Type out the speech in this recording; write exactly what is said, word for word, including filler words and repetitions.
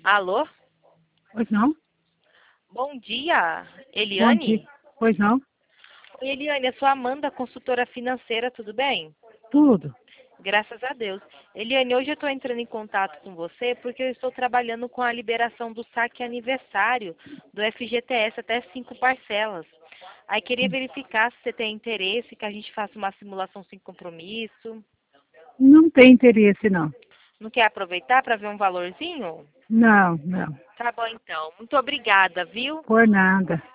Alô? Pois não? Bom dia, Bom dia. Eliane? Pois não? Oi, Eliane, eu sou a Amanda, consultora financeira, tudo bem? Tudo. Graças a Deus. Eliane, hoje eu estou entrando em contato com você porque eu estou trabalhando com a liberação do saque aniversário do F G T S até cinco parcelas. Aí queria verificar se você tem interesse que a gente faça uma simulação sem compromisso. Não tem interesse, não. Não quer aproveitar para ver um valorzinho? Não, não. Tá bom então. Muito obrigada, viu? Por nada.